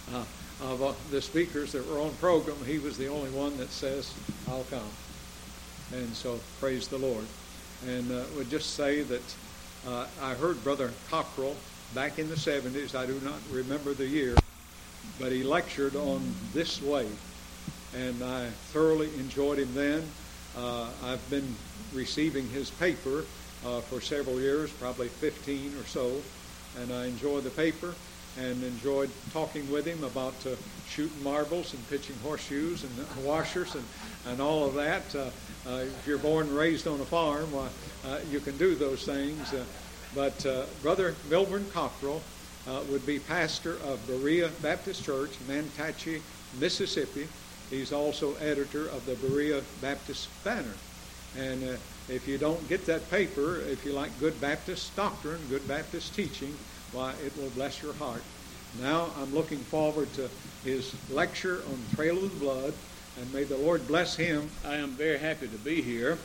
of the speakers that were on program, he was the only one that says, I'll come. And so praise the Lord. And would just say that I heard Brother Cockrell back in the 70s. I do not remember the year, but he lectured on this way. And I thoroughly enjoyed him then. I've been receiving his paper for several years, probably 15 or so. And I enjoy the paper and enjoyed talking with him about shooting marbles and pitching horseshoes and washers and all of that. If you're born and raised on a farm, you can do those things. But Brother Milburn Cockrell would be pastor of Berea Baptist Church, Manatachee, Mississippi. He's also editor of the Berea Baptist Banner. And if you don't get that paper, if you like good Baptist doctrine, good Baptist teaching, why, it will bless your heart. Now I'm looking forward to his lecture on the Trail of the Blood, and may the Lord bless him. I am very happy to be here.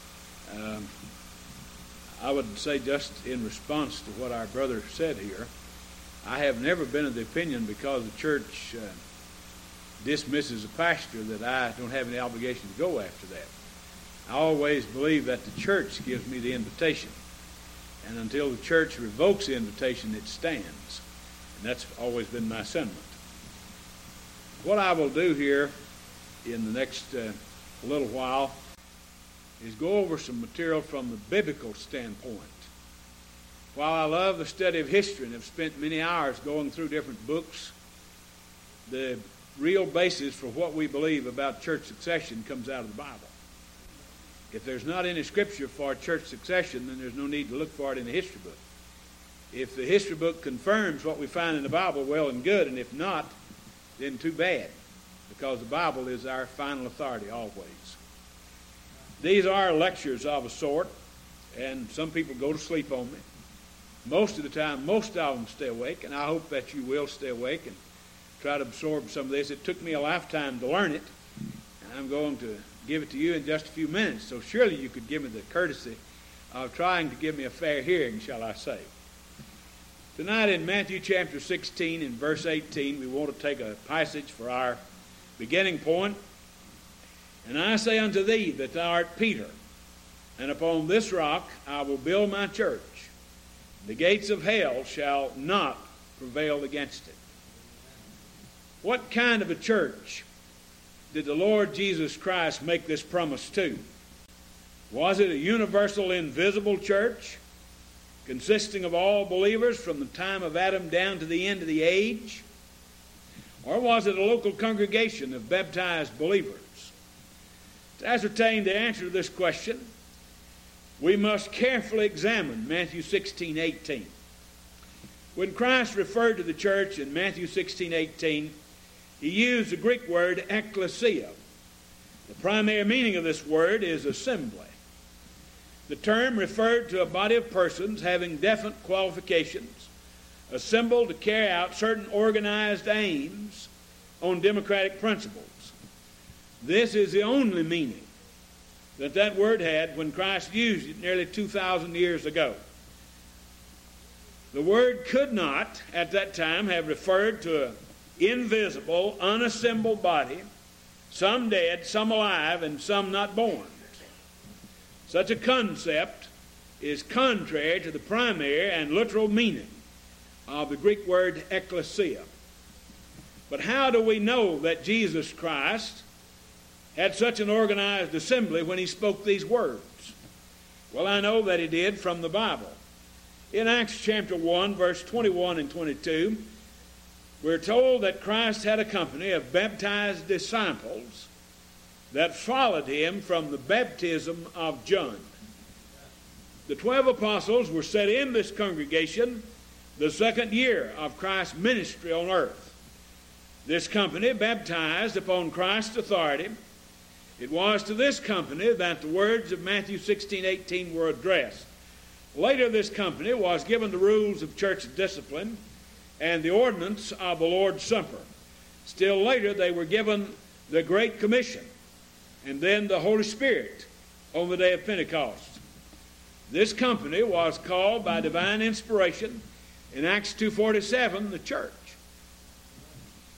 I would say, just in response to what our brother said here, I have never been of the opinion because the church dismisses a pastor that I don't have any obligation to go after that. I always believe that the church gives me the invitation. And until the church revokes the invitation, it stands. And that's always been my sentiment. What I will do here in the next little while is go over some material from the biblical standpoint. While I love the study of history and have spent many hours going through different books, the real basis for what we believe about church succession comes out of the Bible. If there's not any scripture for church succession, then there's no need to look for it in the history book. If the history book confirms what we find in the Bible, well and good, and if not, then too bad, because the Bible is our final authority always. These are lectures of a sort, and some people go to sleep on me. Most of the time, most of them stay awake, and I hope that you will stay awake and try to absorb some of this. It took me a lifetime to learn it, and I'm going to give it to you in just a few minutes. So surely you could give me the courtesy of trying to give me a fair hearing, shall I say. Tonight in Matthew chapter 16 and verse 18, we want to take a passage for our beginning point. And I say unto thee that thou art Peter, and upon this rock I will build my church. The gates of hell shall not prevail against it. What kind of a church did the Lord Jesus Christ make this promise to? Was it a universal, invisible church consisting of all believers from the time of Adam down to the end of the age? Or was it a local congregation of baptized believers? To ascertain the answer to this question, we must carefully examine Matthew 16:18. When Christ referred to the church in Matthew 16:18, he used the Greek word ekklesia. The primary meaning of this word is assembly. The term referred to a body of persons having definite qualifications, assembled to carry out certain organized aims on democratic principles. This is the only meaning that that word had when Christ used it nearly 2,000 years ago. The word could not, at that time, have referred to an invisible, unassembled body, some dead, some alive, and some not born. Such a concept is contrary to the primary and literal meaning of the Greek word ekklesia. But how do we know that Jesus Christ had such an organized assembly when he spoke these words? Well, I know that he did from the Bible. In Acts chapter 1, verse 21 and 22, we're told that Christ had a company of baptized disciples that followed him from the baptism of John. The 12 apostles were set in this congregation the second year of Christ's ministry on earth. This company baptized upon Christ's authority. It was to this company that the words of Matthew 16:18 were addressed. Later, this company was given the rules of church discipline and the ordinance of the Lord's Supper. Still later, they were given the Great Commission and then the Holy Spirit on the day of Pentecost. This company was called by divine inspiration in Acts 2:47 the church.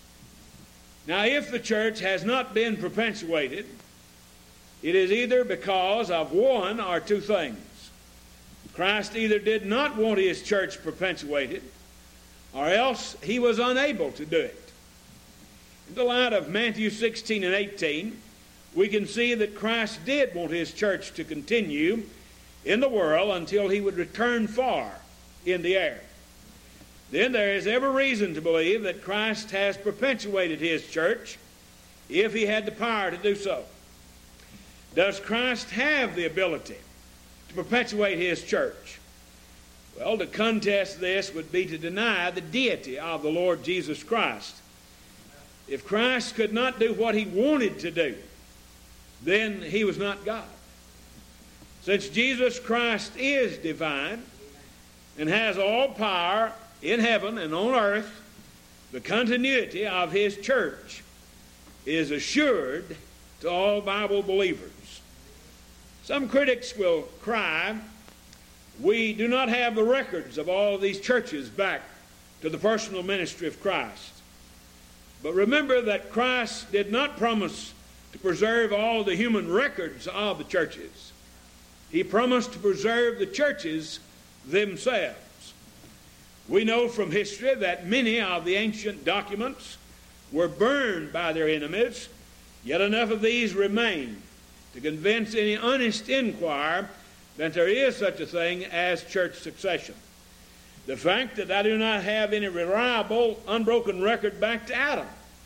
Now, if the church has not been perpetuated, it is either because of one or two things. Christ either did not want his church perpetuated, or else he was unable to do it. In the light of Matthew 16 and 18, we can see that Christ did want his church to continue in the world until he would return far in the air. Then there is every reason to believe that Christ has perpetuated his church if he had the power to do so. Does Christ have the ability to perpetuate his church? Well, to contest this would be to deny the deity of the Lord Jesus Christ. If Christ could not do what he wanted to do, then he was not God. Since Jesus Christ is divine and has all power in heaven and on earth, the continuity of his church is assured to all Bible believers. Some critics will cry, we do not have the records of all of these churches back to the personal ministry of Christ. But remember that Christ did not promise to preserve all the human records of the churches. He promised to preserve the churches themselves. We know from history that many of the ancient documents were burned by their enemies, yet enough of these remain to convince any honest inquirer that there is such a thing as church succession. The fact that I do not have any reliable, unbroken record back to Adam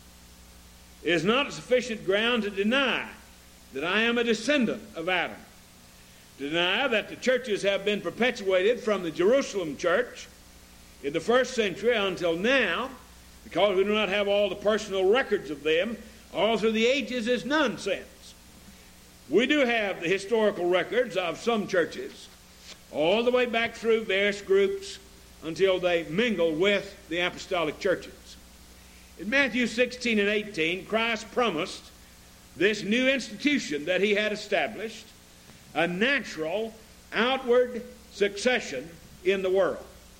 is not sufficient ground to deny that I am a descendant of Adam. To deny that the churches have been perpetuated from the Jerusalem church in the first century until now, because we do not have all the personal records of them all through the ages, is nonsense. We do have the historical records of some churches all the way back through various groups until they mingle with the apostolic churches. In Matthew 16 and 18, Christ promised this new institution that he had established, a natural outward succession in the world.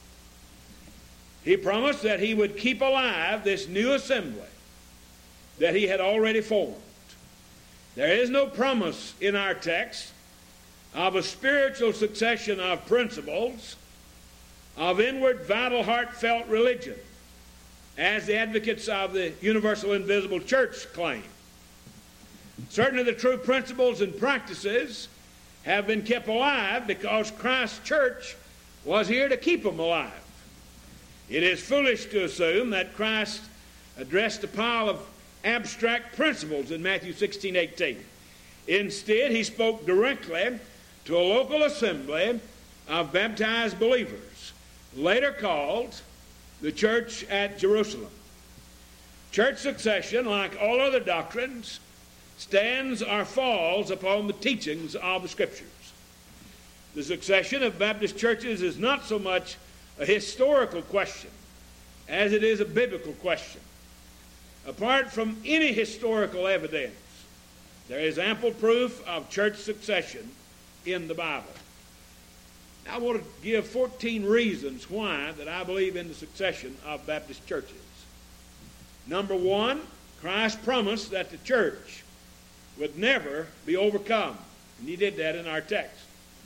He promised that he would keep alive this new assembly that he had already formed. There is no promise in our text of a spiritual succession of principles of inward, vital, heartfelt religion, as the advocates of the universal invisible church claim. Certainly the true principles and practices have been kept alive because Christ's church was here to keep them alive. It is foolish to assume that Christ addressed a pile of abstract principles in Matthew 16:18. Instead, he spoke directly to a local assembly of baptized believers, later called the church at Jerusalem. Church succession, like all other doctrines, stands or falls upon the teachings of the Scriptures. The succession of Baptist churches is not so much a historical question as it is a biblical question. Apart from any historical evidence, there is ample proof of church succession in the Bible. Now, I want to give 14 reasons why that I believe in the succession of Baptist churches. Number one, Christ promised that the church would never be overcome. And he did that in our text.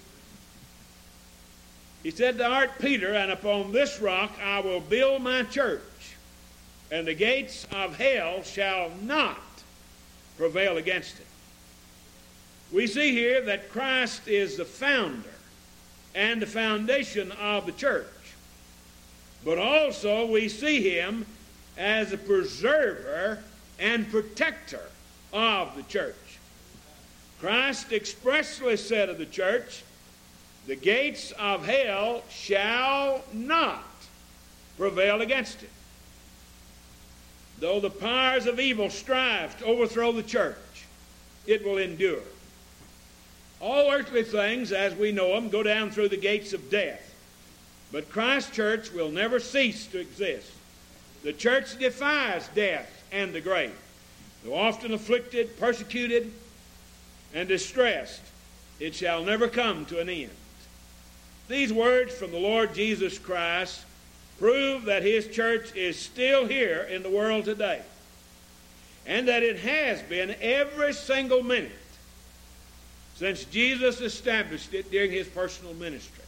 He said, thou art Peter, and upon this rock I will build my church, and the gates of hell shall not prevail against it. We see here that Christ is the founder and the foundation of the church. But also we see him as a preserver and protector of the church. Christ expressly said of the church, the gates of hell shall not prevail against it. Though the powers of evil strive to overthrow the church, it will endure. All earthly things, as we know them, go down through the gates of death. But Christ's church will never cease to exist. The church defies death and the grave. Though often afflicted, persecuted, and distressed, it shall never come to an end. These words from the Lord Jesus Christ prove that his church is still here in the world today. and that it has been every single minute since Jesus established it during his personal ministry.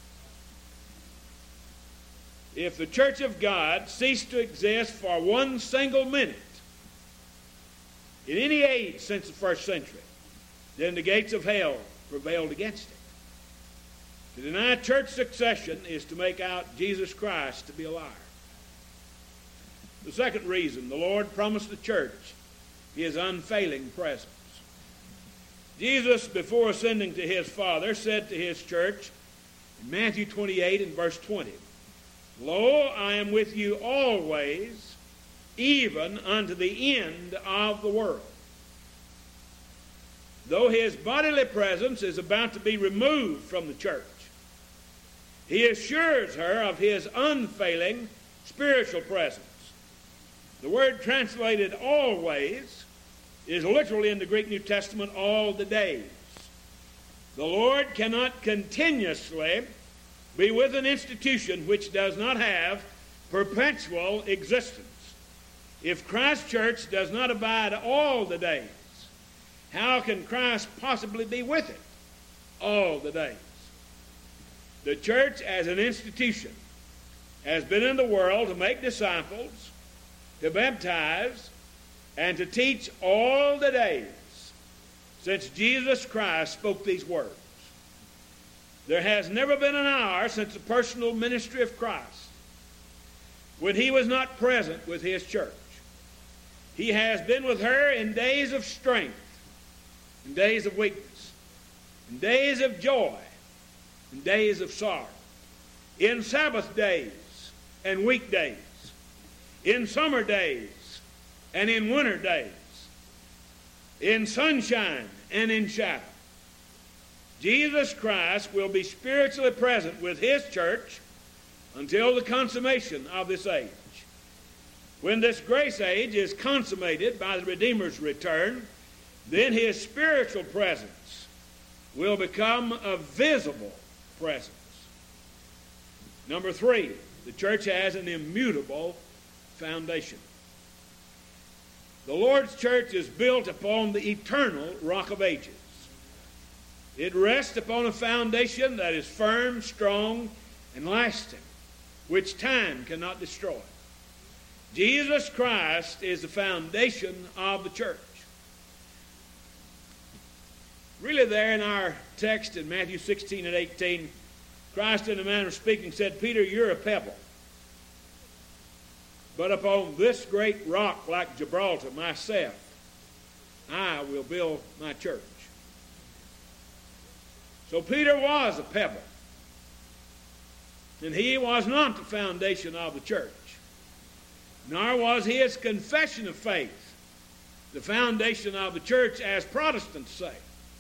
If the Church of God ceased to exist for one single minute in any age since the first century, then the gates of hell prevailed against it. To deny church succession is to make out Jesus Christ to be a liar. The second reason, the Lord promised the church his unfailing presence. Jesus, before ascending to his Father, said to his church in Matthew 28 and verse 20, "Lo, I am with you always, even unto the end of the world." Though his bodily presence is about to be removed from the church, he assures her of his unfailing spiritual presence. The word translated always is literally in the Greek New Testament all the days. The Lord cannot continuously be with an institution which does not have perpetual existence. If Christ's church does not abide all the days, how can Christ possibly be with it all the days? The church as an institution has been in the world to make disciples, to baptize, and to teach all the days since Jesus Christ spoke these words. There has never been an hour since the personal ministry of Christ when he was not present with his church. He has been with her in days of strength, in days of weakness, in days of joy, in days of sorrow, in Sabbath days and weekdays, in summer days and in winter days, in sunshine and in shadow. Jesus Christ will be spiritually present with his church until the consummation of this age. When this grace age is consummated by the Redeemer's return, then his spiritual presence will become a visible presence. Number 3, the church has an immutable foundation. The Lord's church is built upon the eternal rock of ages. It rests upon a foundation that is firm, strong, and lasting, which time cannot destroy. Jesus Christ is the foundation of the church. Really there in our text in Matthew 16 and 18, Christ in a manner of speaking said, "Peter, you're a pebble. But upon this great rock like Gibraltar, myself, I will build my church." So Peter was a pebble. And he was not the foundation of the church. Nor was his confession of faith the foundation of the church, as Protestants say.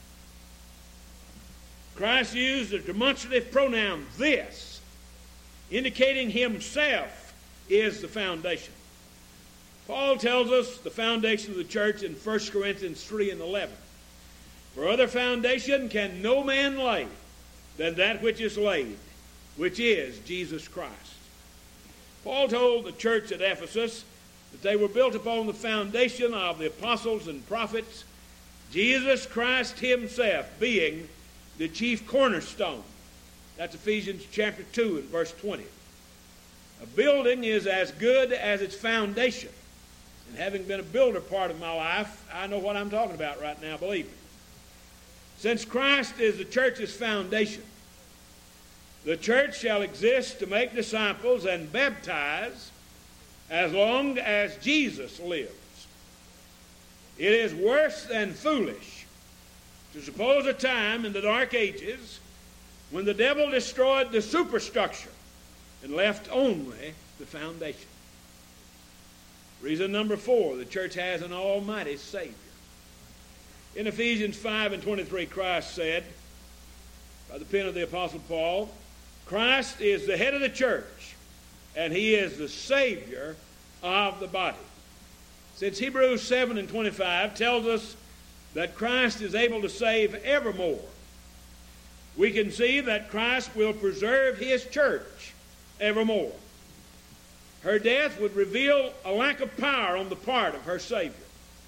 Christ used the demonstrative pronoun "this," indicating himself is the foundation. Paul tells us the foundation of the church in 1 Corinthians 3 and 11. "For other foundation can no man lay than that which is laid, which is Jesus Christ." Paul told the church at Ephesus that they were built upon the foundation of the apostles and prophets, Jesus Christ himself being the chief cornerstone. That's Ephesians chapter 2 and verse 20. A building is as good as its foundation. And having been a builder part of my life, I know what I'm talking about right now, believe me. Since Christ is the church's foundation, the church shall exist to make disciples and baptize as long as Jesus lives. It is worse than foolish to suppose a time in the dark ages when the devil destroyed the superstructure and left only the foundation. Reason number 4, the church has an almighty Savior. In Ephesians 5 and 23, Christ said, by the pen of the Apostle Paul, Christ is the head of the church, and he is the Savior of the body. Since Hebrews 7 and 25 tells us that Christ is able to save evermore, we can see that Christ will preserve his church evermore. Her death would reveal a lack of power on the part of her Savior.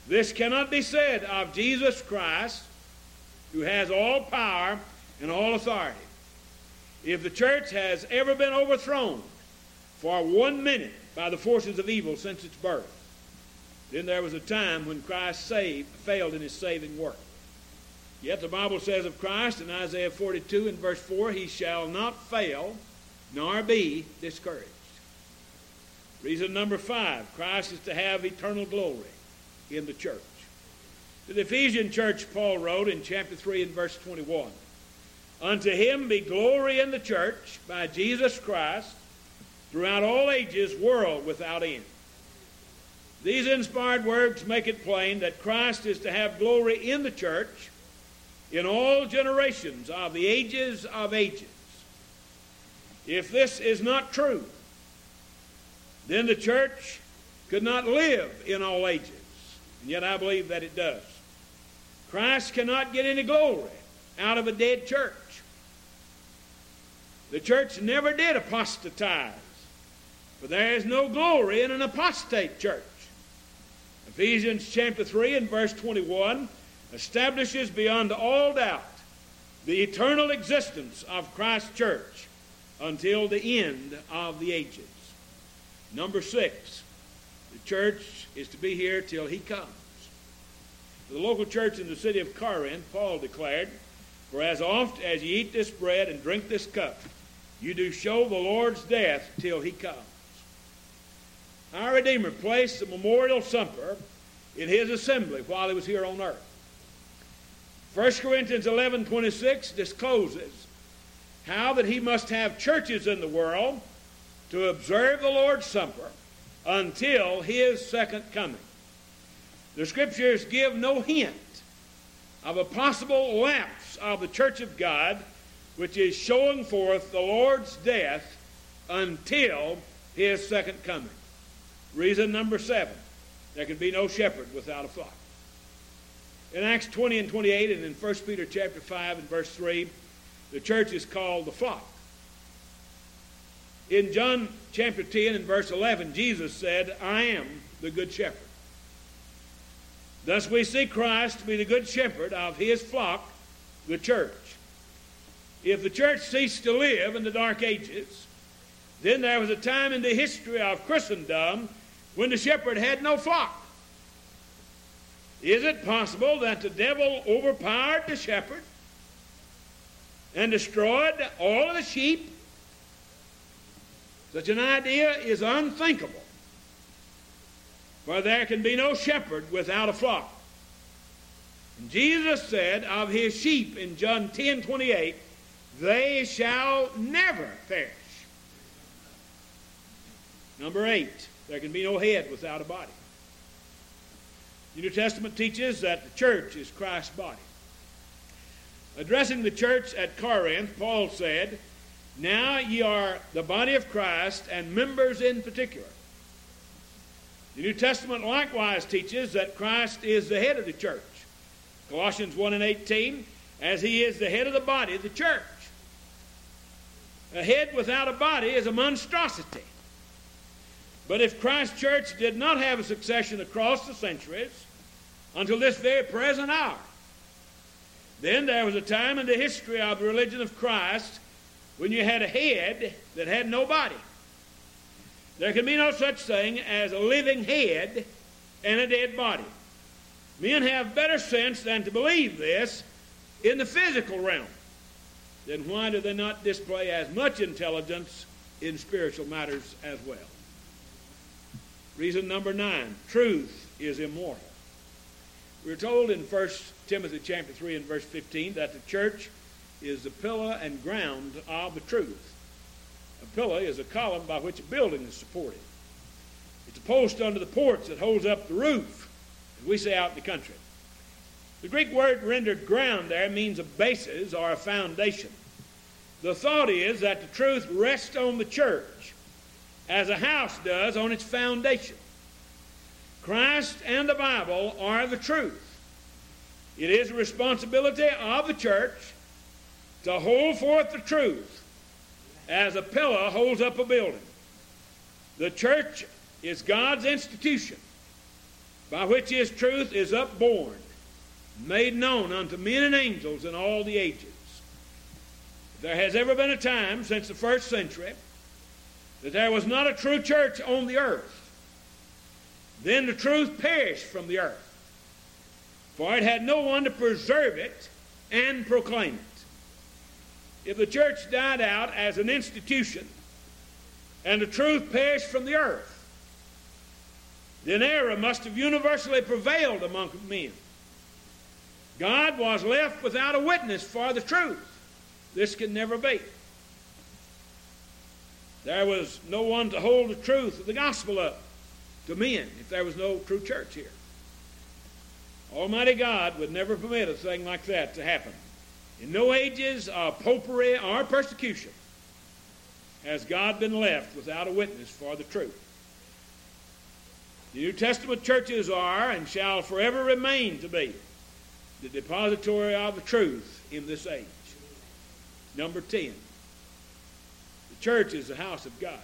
This cannot be said of Jesus Christ, who has all power and all authority. If the church has ever been overthrown for 1 minute by the forces of evil since its birth, then there was a time when Christ failed in his saving work. Yet the Bible says of Christ in Isaiah 42 and verse 4, he shall not fail nor be discouraged. Reason number 5, Christ is to have eternal glory in the church. To the Ephesian church, Paul wrote in chapter 3 and verse 21, unto him be glory in the church by Jesus Christ throughout all ages, world without end. These inspired words make it plain that Christ is to have glory in the church in all generations of the ages of ages. If this is not true, then the church could not live in all ages. And yet I believe that it does. Christ cannot get any glory out of a dead church. The church never did apostatize, for there is no glory in an apostate church. Ephesians chapter 3 and verse 21 establishes beyond all doubt the eternal existence of Christ's church until the end of the ages. Number 6, the church is to be here till he comes. For the local church in the city of Corinth, Paul declared, for as oft as ye eat this bread and drink this cup, you do show the Lord's death till he comes. Our Redeemer placed a memorial supper in his assembly while he was here on earth. 1 Corinthians 11:26 discloses how that he must have churches in the world to observe the Lord's Supper until his second coming. The Scriptures give no hint of a possible lapse of the church of God, which is showing forth the Lord's death until his second coming. Reason number 7, there can be no shepherd without a flock. In Acts 20 and 28 and in 1 Peter chapter 5 and verse 3, the church is called the flock. In John chapter 10 and verse 11, Jesus said, I am the good shepherd. Thus we see Christ to be the good shepherd of his flock, the church. If the church ceased to live in the dark ages, then there was a time in the history of Christendom when the shepherd had no flock. Is it possible that the devil overpowered the shepherd and destroyed all of the sheep? Such an idea is unthinkable, for there can be no shepherd without a flock. And Jesus said of his sheep in John 10:28, they shall never perish. Number 8, there can be no head without a body. The New Testament teaches that the church is Christ's body. Addressing the church at Corinth, Paul said, now ye are the body of Christ and members in particular. The New Testament likewise teaches that Christ is the head of the church. Colossians 1 and 18, as he is the head of the body of the church. A head without a body is a monstrosity. But if Christ's church did not have a succession across the centuries until this very present hour, then there was a time in the history of the religion of Christ when you had a head that had no body. There can be no such thing as a living head and a dead body. Men have better sense than to believe this in the physical realm. Then why do they not display as much intelligence in spiritual matters as well? Reason number 9, truth is immortal. We're told in 1 Timothy chapter 3 and verse 15 that the church is the pillar and ground of the truth. A pillar is a column by which a building is supported. It's a post under the porch that holds up the roof, as we say out in the country. The Greek word rendered ground there means a basis or a foundation. The thought is that the truth rests on the church as a house does on its foundation. Christ and the Bible are the truth. It is the responsibility of the church to hold forth the truth as a pillar holds up a building. The church is God's institution. by which his truth is upborn, made known unto men and angels in all the ages. If there has ever been a time since the first century that there was not a true church on the earth, then the truth perished from the earth, for it had no one to preserve it and proclaim it. If the church died out as an institution and the truth perished from the earth, then error must have universally prevailed among men. God was left without a witness for the truth. This could never be. There was no one to hold the truth of the gospel up to men if there was no true church here. Almighty God would never permit a thing like that to happen. In no ages of popery or persecution has God been left without a witness for the truth. The New Testament churches are and shall forever remain to be the depository of the truth in this age. Number 10, the church is the house of God.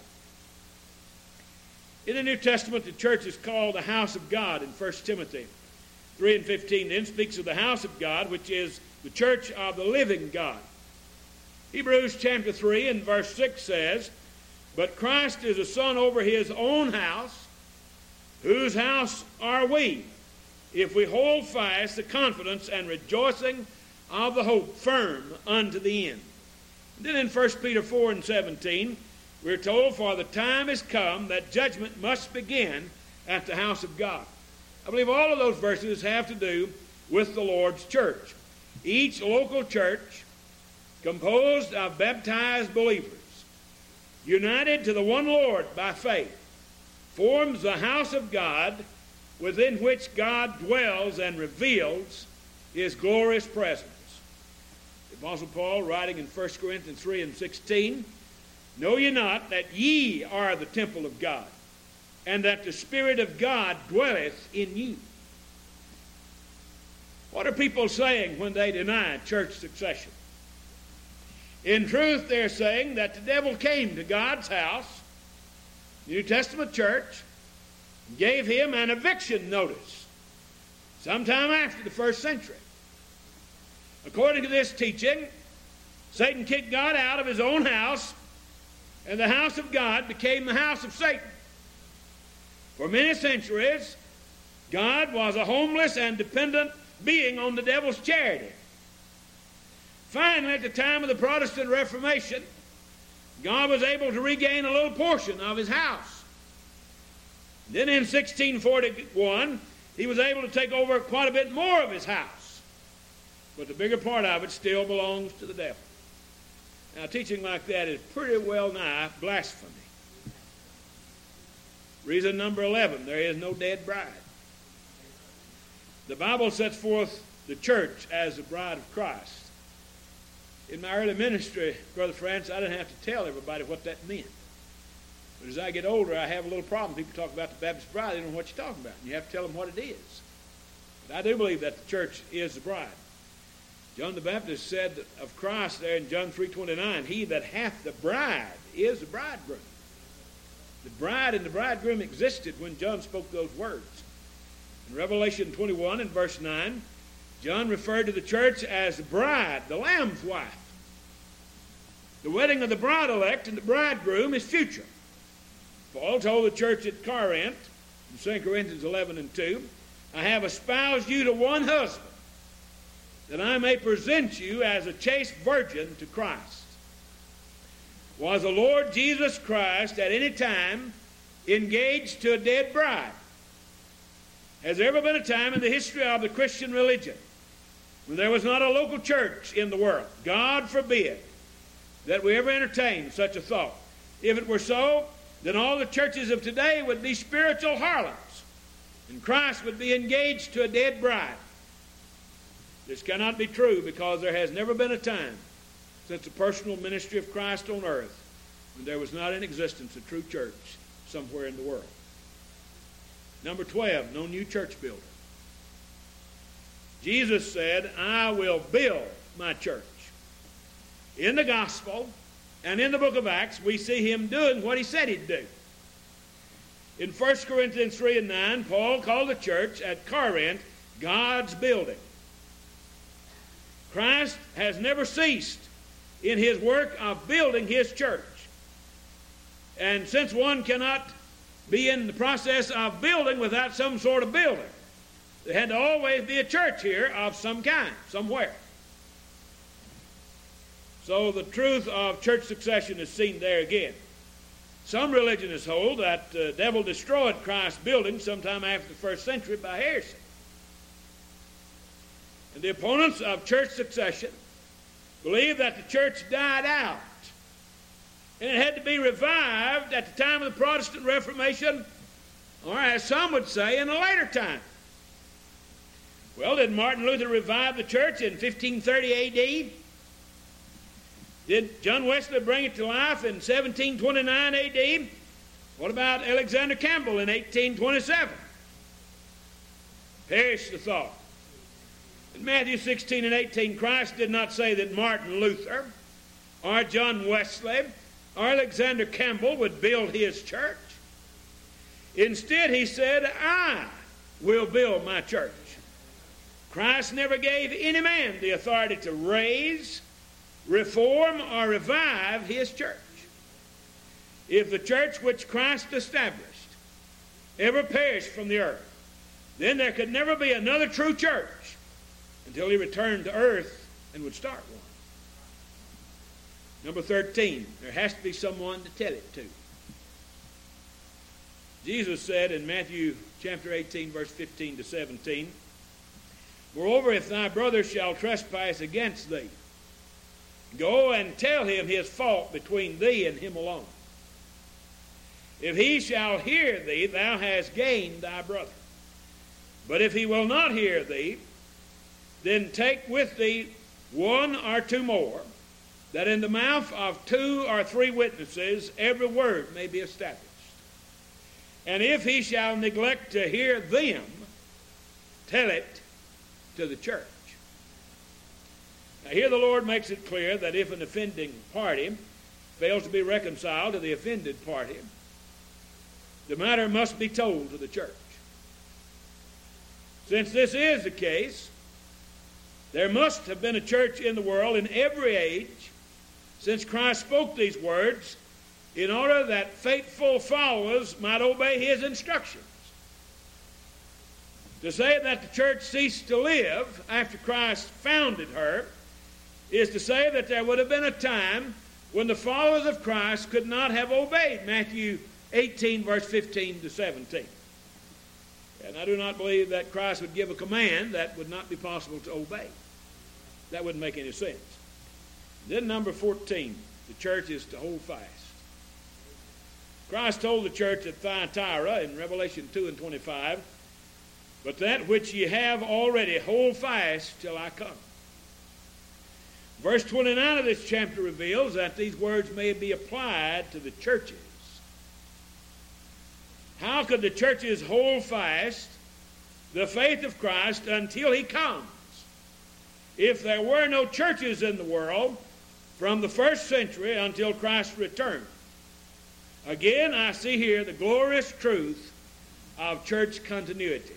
In the New Testament, the church is called the house of God in 1 Timothy 3:15 then speaks of the house of God, which is the church of the living God. Hebrews chapter 3 and verse 6 says, "But Christ is a son over his own house, whose house are we, if we hold fast the confidence and rejoicing of the hope firm unto the end." And then in 1 Peter 4 and 17, we're told, "For the time is come that judgment must begin at the house of God." I believe all of those verses have to do with the Lord's church. Each local church, composed of baptized believers, united to the one Lord by faith, forms the house of God within which God dwells and reveals his glorious presence. The Apostle Paul, writing in 1 Corinthians 3 and 16, "Know ye not that ye are the temple of God, and that the Spirit of God dwelleth in you?" What are people saying when they deny church succession? In truth, they're saying that the devil came to God's house, New Testament church, and gave him an eviction notice sometime after the first century. According to this teaching, Satan kicked God out of his own house, and the house of God became the house of Satan. For many centuries, God was a homeless and dependent being on the devil's charity. Finally, at the time of the Protestant Reformation, God was able to regain a little portion of his house. Then in 1641, he was able to take over quite a bit more of his house. But the bigger part of it still belongs to the devil. Now, teaching like that is pretty well nigh blasphemy. Reason number 11, there is no dead bride. The Bible sets forth the church as the bride of Christ. In my early ministry, Brother France, I didn't have to tell everybody what that meant. But as I get older, I have a little problem. People talk about the Baptist bride, they don't know what you're talking about. And you have to tell them what it is. But I do believe that the church is the bride. John the Baptist said of Christ there in John 3:29, "He that hath the bride is the bridegroom." The bride and the bridegroom existed when John spoke those words. In Revelation 21 and verse 9, John referred to the church as the bride, the Lamb's wife. The wedding of the bride-elect and the bridegroom is future. Paul told the church at Corinth, in 2 Corinthians 11 and 2, "I have espoused you to one husband, that I may present you as a chaste virgin to Christ." Was the Lord Jesus Christ at any time engaged to a dead bride? Has there ever been a time in the history of the Christian religion when there was not a local church in the world? God forbid that we ever entertain such a thought. If it were so, then all the churches of today would be spiritual harlots, and Christ would be engaged to a dead bride. This cannot be true, because there has never been a time since the personal ministry of Christ on earth when there was not in existence a true church somewhere in the world. Number 12, no new church building. Jesus said, "I will build my church." In the gospel and in the book of Acts, we see him doing what he said he'd do. In 1 Corinthians 3 and 9, Paul called the church at Corinth God's building. Christ has never ceased in his work of building his church. And since one cannot be in the process of building without some sort of building, there had to always be a church here of some kind, somewhere. So the truth of church succession is seen there again. Some religionists hold that the devil destroyed Christ's building sometime after the first century by heresy. And the opponents of church succession believe that the church died out and it had to be revived at the time of the Protestant Reformation, or as some would say, in a later time. Well, did Martin Luther revive the church in 1530 A.D.? Did John Wesley bring it to life in 1729 A.D.? What about Alexander Campbell in 1827? Perish the thought. In Matthew 16 and 18, Christ did not say that Martin Luther or John Wesley or Alexander Campbell would build his church. Instead, he said, I will build my church. Christ never gave any man the authority to raise, reform, or revive his church. If the church which Christ established ever perished from the earth, then there could never be another true church until he returned to earth and would start one. Number 13, there has to be someone to tell it to. Jesus said in Matthew chapter 18, verse 15 to 17, Moreover, if thy brother shall trespass against thee, go and tell him his fault between thee and him alone. If he shall hear thee, thou hast gained thy brother. But if he will not hear thee, then take with thee one or two more, that in the mouth of 2 or 3 witnesses every word may be established. And if he shall neglect to hear them, tell it to the church. Now here the Lord makes it clear that if an offending party fails to be reconciled to the offended party, the matter must be told to the church. Since this is the case, there must have been a church in the world in every age since Christ spoke these words in order that faithful followers might obey his instructions. To say that the church ceased to live after Christ founded her is to say that there would have been a time when the followers of Christ could not have obeyed Matthew 18, verse 15 to 17. And I do not believe that Christ would give a command that would not be possible to obey. That wouldn't make any sense. Then number 14, the church is to hold fast. Christ told the church at Thyatira in Revelation 2 and 25, But that which ye have already hold fast till I come. Verse 29 of this chapter reveals that these words may be applied to the churches. How could the churches hold fast the faith of Christ until he comes? If there were no churches in the world from the first century until Christ returned. Again, I see here the glorious truth of church continuity.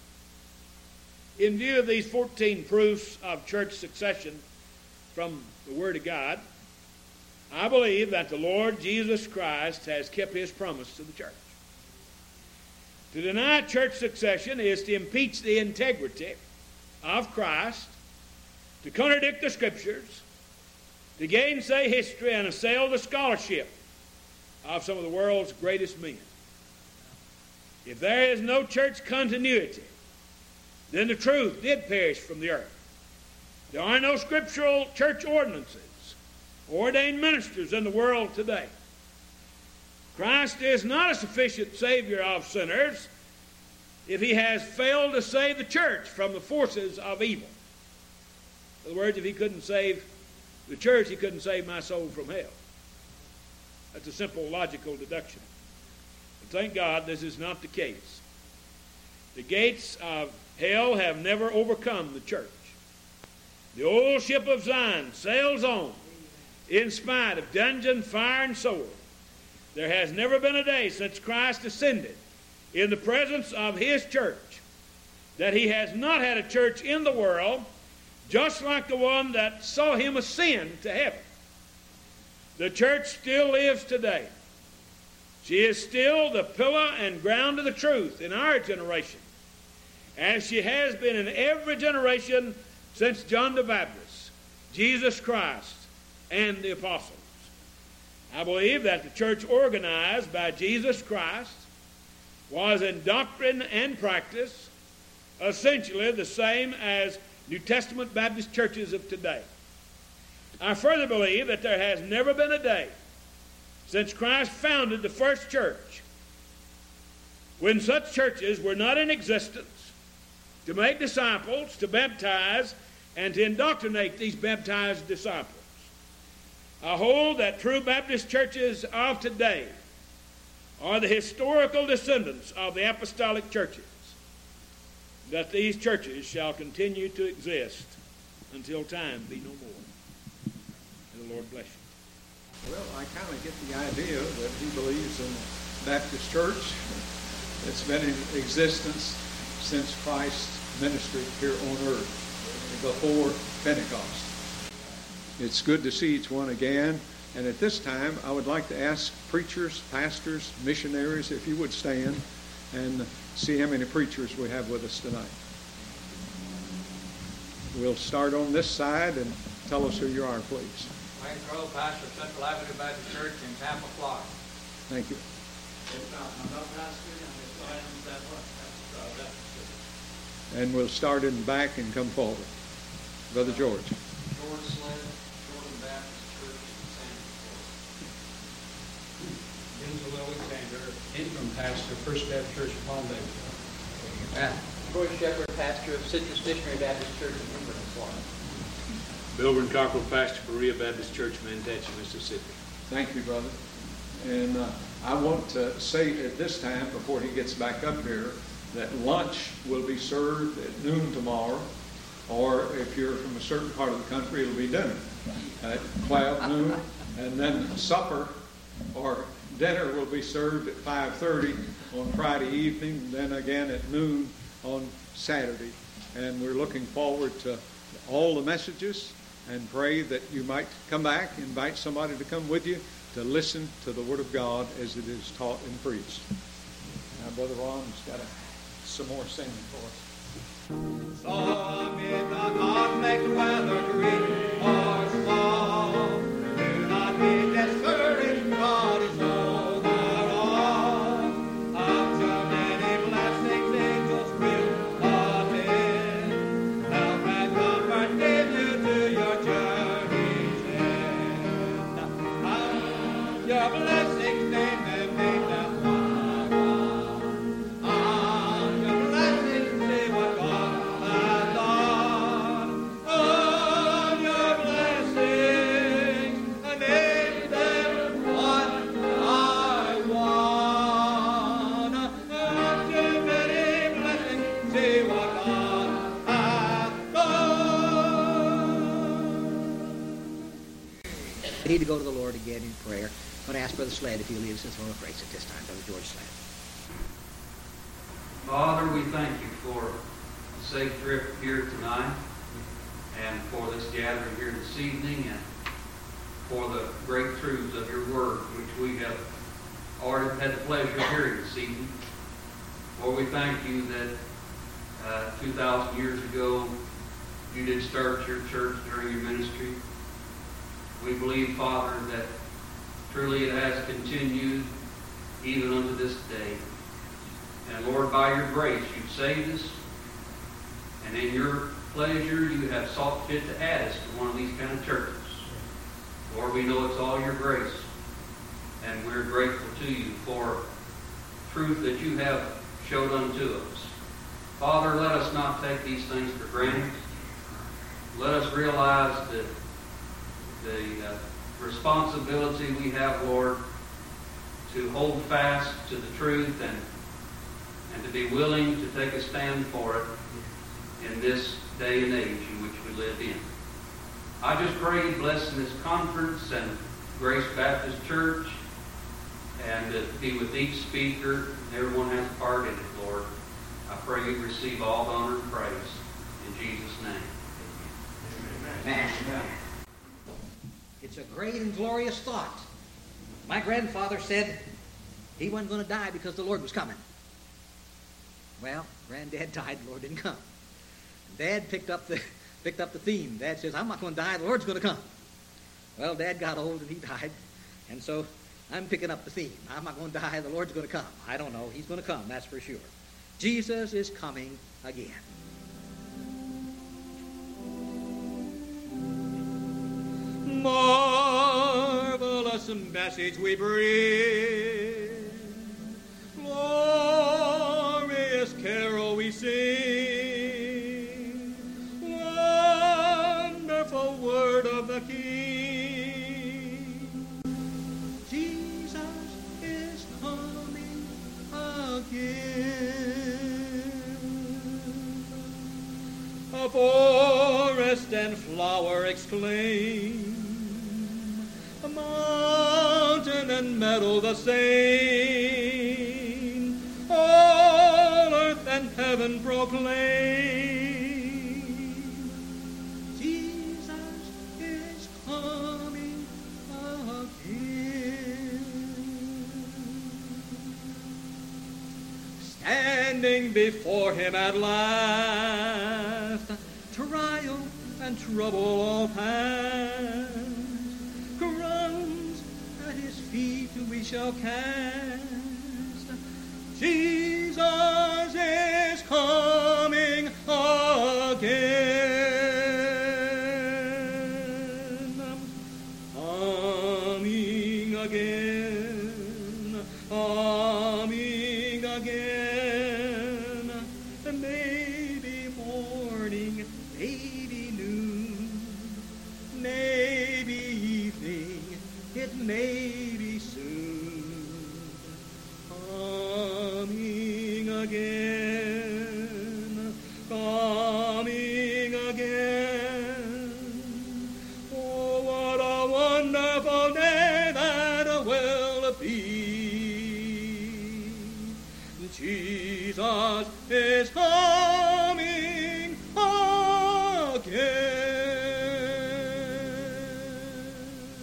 In view of these 14 proofs of church succession from the Word of God, I believe that the Lord Jesus Christ has kept his promise to the church. To deny church succession is to impeach the integrity of Christ, to contradict the Scriptures, to gainsay history and assail the scholarship of some of the world's greatest men. If there is no church continuity, then the truth did perish from the earth. There are no scriptural church ordinances, ordained ministers in the world today. Christ is not a sufficient Savior of sinners if he has failed to save the church from the forces of evil. In other words, if he couldn't save the church, he couldn't save my soul from hell. That's a simple logical deduction. But thank God this is not the case. The gates of hell have never overcome the church. The old ship of Zion sails on in spite of dungeon, fire, and sword. There has never been a day since Christ ascended in the presence of his church that he has not had a church in the world just like the one that saw him ascend to heaven. The church still lives today. She is still the pillar and ground of the truth in our generation, as she has been in every generation since John the Baptist, Jesus Christ, and the apostles. I believe that the church organized by Jesus Christ was in doctrine and practice essentially the same as New Testament Baptist churches of today. I further believe that there has never been a day since Christ founded the first church when such churches were not in existence to make disciples, to baptize, and to indoctrinate these baptized disciples. I hold that true Baptist churches of today are the historical descendants of the apostolic churches, that these churches shall continue to exist until time be no more. May the Lord bless you. Well, I kind of get the idea that he believes in the Baptist church. It's been in existence since Christ's ministry here on earth, before Pentecost. It's good to see each one again. And at this time, I would like to ask preachers, pastors, missionaries, if you would stand and see how many preachers we have with us tonight. We'll start on this side and tell us who you are, please. Wayne Crowe, pastor of Central Avenue Baptist Church in Tampa, Florida. Thank you. And we'll start in back and come forward. Brother George. George Sled, Jordan Baptist Church in Santa Florida. Denzel Alexander, interim pastor, First Baptist Church in Palmdale. Troy Shepherd, pastor of Citrus Missionary Baptist Church in Humboldt, Florida. Bilburn Cockrell, pastor for Berea Baptist Church, Manatee, Mississippi. Thank you, brother. And I want to say at this time, before he gets back up here, that lunch will be served at noon tomorrow, or if you're from a certain part of the country, it'll be dinner at 12 noon, and then supper or dinner will be served at 5:30 on Friday evening, then again at noon on Saturday. And we're looking forward to all the messages and pray that you might come back, invite somebody to come with you to listen to the Word of God as it is taught and preached. Now, Brother Ron's got some more singing for us. So amid the conflict, whether great or small, do not be discouraged, God is over all. Of so many blessings, angels will attend, help and comfort give you to your journey's end. Your blessings, name them one by one. Your blessings, say what God has done. Your blessings, name them one by one. Too many blessings, say what God has done. We need to go to the Lord again in prayer. I'm going to ask Brother Sled if he leaves us on a grace at this time. Brother George Sled. Father, we thank you for the safe trip here tonight and for this gathering here this evening and for the great truths of your word, which we have already had the pleasure of hearing this evening. Lord, we thank you that 2,000 years ago you did start your church during your ministry. We believe, Father, that truly it has continued even unto this day. And Lord, by your grace, you've saved us. And in your pleasure, you have sought fit to add us to one of these kind of churches. Lord, we know it's all your grace. And we're grateful to you for truth that you have showed unto us. Father, let us not take these things for granted. Let us realize that the responsibility we have, Lord, to hold fast to the truth and to be willing to take a stand for it in this day and age in which we live in. I just pray you bless in this conference and Grace Baptist Church and to be with each speaker. Everyone has a part in it, Lord. I pray you receive all the honor and praise. In Jesus' name. Amen. It's a great and glorious thought. My grandfather said he wasn't going to die because the Lord was coming. Well, Granddad died, the Lord didn't come. Dad picked up the theme. Dad says, I'm not going to die, the Lord's going to come. Well, Dad got old and he died, and so I'm picking up the theme. I'm not going to die, the Lord's going to come. I don't know, he's going to come, that's for sure. Jesus is coming again. Marvelous message we bring, glorious carol we sing, wonderful word of the King. Jesus is coming again. A forest and flower exclaim, a mountain and meadow the same, all earth and heaven proclaim, Jesus is coming again. Standing before him at last, trial and trouble all past, crowns at his feet we shall cast. Jesus is coming again. Coming again. Coming again. Maybe morning, maybe noon, maybe evening, it may be soon. Coming again, coming again. Oh, what a wonderful day that will be. Jesus is coming again.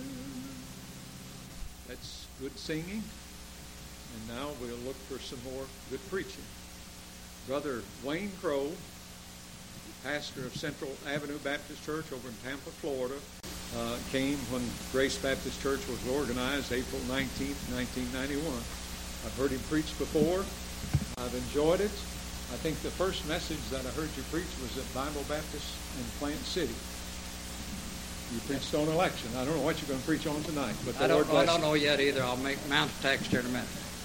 That's good singing. And now we'll look for some more good preaching. Brother Wayne Crow, pastor of Central Avenue Baptist Church over in Tampa, Florida, came when Grace Baptist Church was organized April 19th, 1991. I've heard him preach before. I've enjoyed it. I think the first message that I heard you preach was at Bible Baptist in Plant City. You preached on election. I don't know what you're going to preach on tonight, but the Lord bless you. I don't know yet either. I'll make Mount text here in a minute.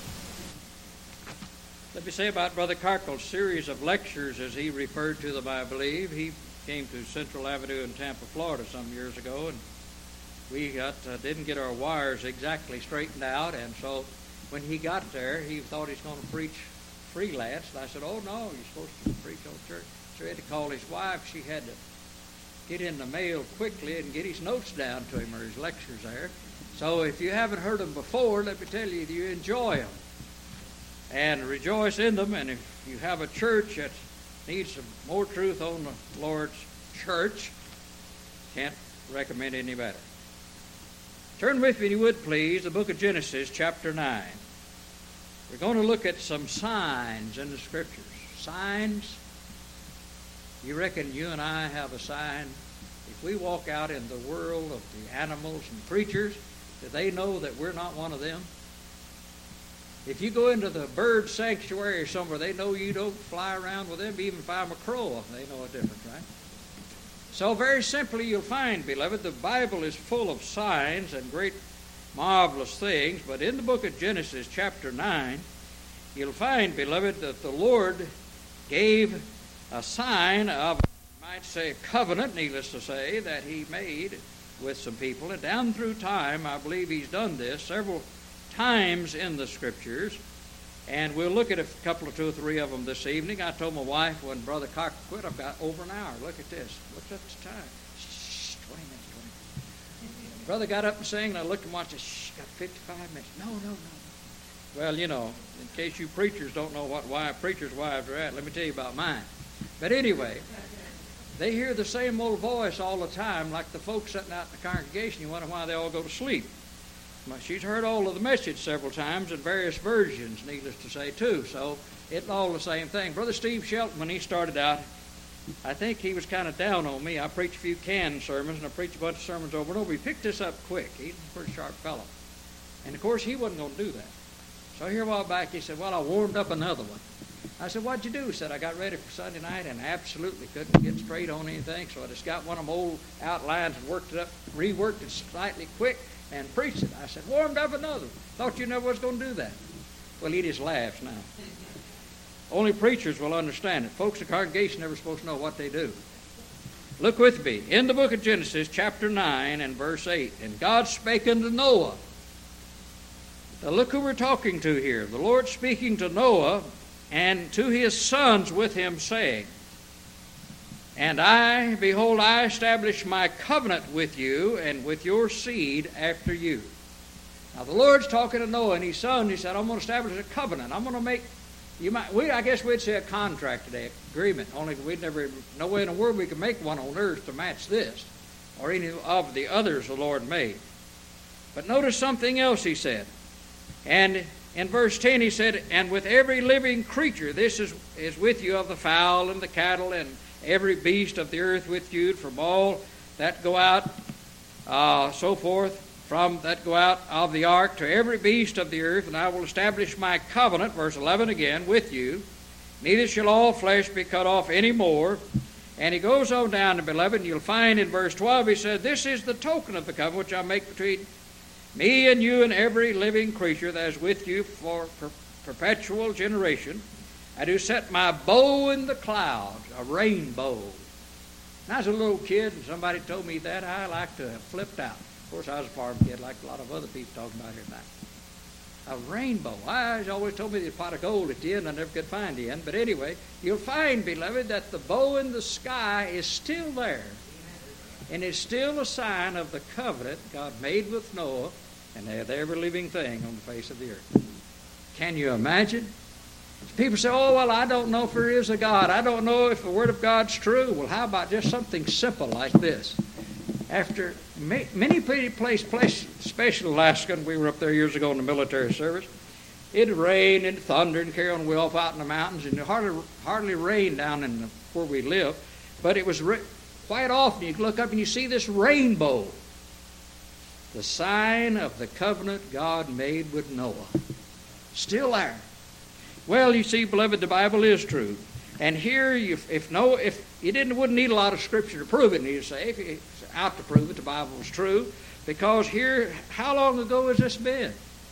Let me say about Brother Carkle's series of lectures, as he referred to them, I believe. He came to Central Avenue in Tampa, Florida some years ago, and we didn't get our wires exactly straightened out, and so when he got there, he thought he was going to preach freelance, and I said, oh, no, you're supposed to preach on church. So he had to call his wife. She had to get in the mail quickly and get his notes down to him, or his lectures there. So if you haven't heard them before, let me tell you, you enjoy them and rejoice in them. And if you have a church that needs some more truth on the Lord's church, can't recommend any better. Turn with me, if you would please, the book of Genesis, chapter 9. We're going to look at some signs in the Scriptures. Signs. You reckon you and I have a sign? If we walk out in the world of the animals and creatures, do they know that we're not one of them? If you go into the bird sanctuary somewhere, they know you don't fly around with them. Even if I'm a crow, they know a difference, right? So very simply you'll find, beloved, the Bible is full of signs and great marvelous things. But in the book of Genesis, chapter 9, you'll find, beloved, that the Lord gave a sign of, you might say, a covenant, needless to say, that he made with some people. And down through time, I believe he's done this several times in the Scriptures. And we'll look at a couple of 2 or 3 of them this evening. I told my wife when Brother Cock quit, I've got over an hour. Look at this. What's up the time? Shh, 20 minutes. Brother got up and sang, and I looked and watched. Shh, got 55 minutes. No. Well, you know, in case you preachers don't know what preachers' wives are at, let me tell you about mine. But anyway, they hear the same old voice all the time, like the folks sitting out in the congregation. You wonder why they all go to sleep. She's heard all of the message several times in various versions, needless to say, too. So it's all the same thing. Brother Steve Shelton, when he started out, I think he was kind of down on me. I preached a few canned sermons, and I preached a bunch of sermons over and over. He picked this up quick. He's a pretty sharp fellow. And, of course, he wasn't going to do that. So here a while back, he said, well, I warmed up another one. I said, what'd you do? He said, I got ready for Sunday night and absolutely couldn't get straight on anything, so I just got one of them old outlines and worked it up, reworked it slightly quick, and preached it. I said, warmed up another one. Thought you never was going to do that. Well, he just laughs now. Only preachers will understand it. Folks, the congregation never supposed to know what they do. Look with me. In the book of Genesis, chapter 9 and verse 8, and God spake unto Noah. Now look who we're talking to here. The Lord speaking to Noah and to his sons with him, saying, and I, behold, I establish my covenant with you and with your seed after you. Now the Lord's talking to Noah and his son. He said, I'm going to establish a covenant. I'm going to make, I guess we'd say a contract today, agreement. Only we'd never, no way in the world we could make one on earth to match this or any of the others the Lord made. But notice something else he said. And in verse 10 he said, and with every living creature, this is with you of the fowl and the cattle and every beast of the earth with you, from all that go out, so forth, from that go out of the ark to every beast of the earth, and I will establish my covenant, verse 11 again, with you. Neither shall all flesh be cut off any more. And he goes on down to 11, and you'll find in verse 12, he said, this is the token of the covenant which I make between me and you and every living creature that is with you for perpetual generation. I do set my bow in the clouds, a rainbow. When I was a little kid and somebody told me that, I like to have flipped out. Of course, I was a farm kid like a lot of other people talking about here tonight. A rainbow. I always told me there's a pot of gold at the end. I never could find the end. But anyway, you'll find, beloved, that the bow in the sky is still there. And it's still a sign of the covenant God made with Noah and every living thing on the face of the earth. Can you imagine? People say, oh, well, I don't know if there is a God. I don't know if the Word of God's true. Well, how about just something simple like this? After many places, especially Alaska, and we were up there years ago in the military service, it rained and thundered and carried on way off out in the mountains, and it hardly rained down in where we live. But it was quite often you look up and you see this rainbow, the sign of the covenant God made with Noah. Still there. Well, you see, beloved, the Bible is true. And here, if you wouldn't need a lot of Scripture to prove it, and you say, if you're out to prove it, the Bible is true. Because here, how long ago has this been?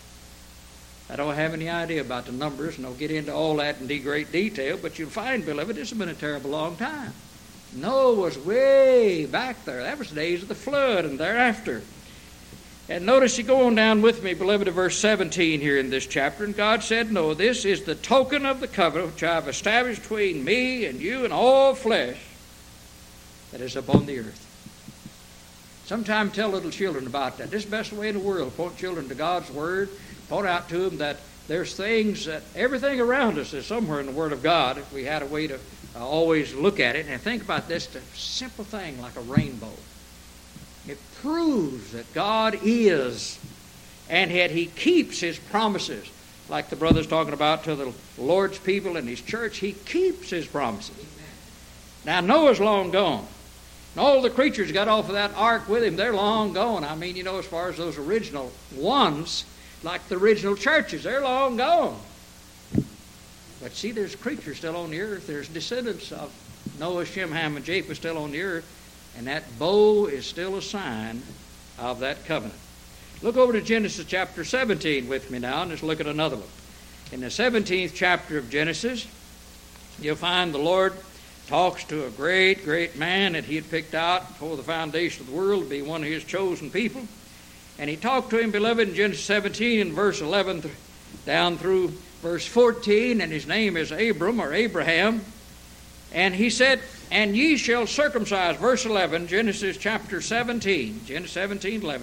I don't have any idea about the numbers, and I'll get into all that in great detail, but you'll find, beloved, this has been a terrible long time. Noah was way back there. That was the days of the flood and thereafter. And notice you go on down with me, beloved, to verse 17 here in this chapter. And God said, no, this is the token of the covenant which I have established between me and you and all flesh that is upon the earth. Sometimes tell little children about that. This is the best way in the world. Point children to God's Word. Point out to them that there's things that everything around us is somewhere in the Word of God, if we had a way to always look at it. And think about this, a simple thing like a rainbow. It proves that God is, and yet He keeps His promises. Like the brother's talking about to the Lord's people and His church, He keeps His promises. Now, Noah's long gone. And all the creatures got off of that ark with him. They're long gone. I mean, as far as those original ones, like the original churches, they're long gone. But see, there's creatures still on the earth. There's descendants of Noah, Shem, Ham, and Japheth still on the earth. And that bow is still a sign of that covenant. Look over to Genesis chapter 17 with me now, and let's look at another one. In the 17th chapter of Genesis, you'll find the Lord talks to a great, great man that He had picked out before the foundation of the world to be one of His chosen people. And He talked to him, beloved, in Genesis 17 in verse 11 down through verse 14, and his name is Abram or Abraham. And He said, and ye shall circumcise, verse 11, Genesis chapter 17, Genesis 17, 11.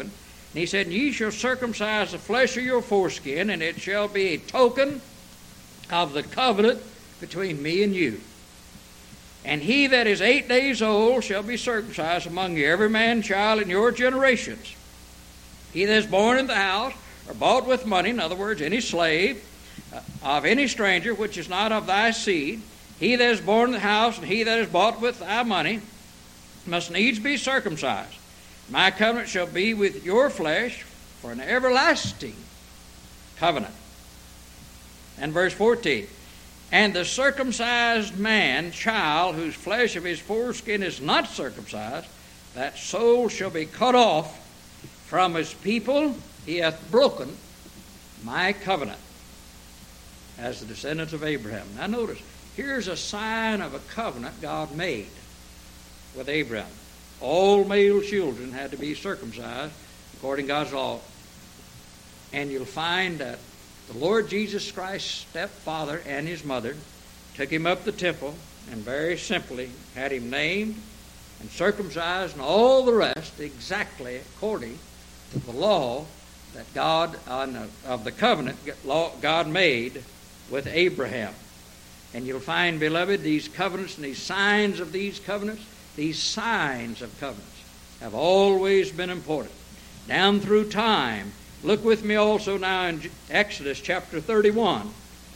And he said, "And ye shall circumcise the flesh of your foreskin, and it shall be a token of the covenant between me and you. And he that is 8 days old shall be circumcised among you, every man child in your generations. He that is born in the house, or bought with money," in other words, any slave, "of any stranger which is not of thy seed, he that is born in the house, and he that is bought with thy money, must needs be circumcised. My covenant shall be with your flesh for an everlasting covenant." And verse 14, "And the circumcised man, child, whose flesh of his foreskin is not circumcised, that soul shall be cut off from his people. He hath broken my covenant," as the descendants of Abraham. Now notice, here's a sign of a covenant God made with Abraham. All male children had to be circumcised according to God's law. And you'll find that the Lord Jesus Christ's stepfather and his mother took him up the temple and very simply had him named and circumcised and all the rest exactly according to the law that God, of the covenant God made with Abraham. And you'll find, beloved, these covenants and these signs of these covenants, these signs of covenants have always been important. Down through time, look with me also now in Exodus chapter 31.